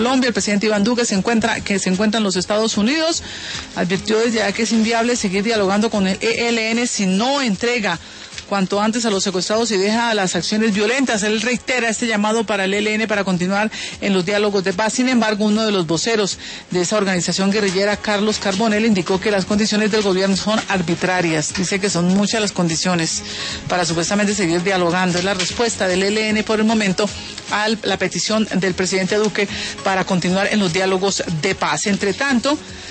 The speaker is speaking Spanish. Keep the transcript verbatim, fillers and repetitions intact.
Colombia. El presidente Iván Duque se encuentra, que se encuentra en los Estados Unidos, advirtió desde ya que es inviable seguir dialogando con el E L N si no entrega cuanto antes a los secuestrados y deja las acciones violentas. Él reitera este llamado para el E L N para continuar en los diálogos de paz. Sin embargo, uno de los voceros de esa organización guerrillera, Carlos Carbonell, indicó que las condiciones del gobierno son arbitrarias. Dice que son muchas las condiciones para supuestamente seguir dialogando. Es la respuesta del E L N por el momento a la petición del presidente Duque para continuar en los diálogos de paz. Entre tanto,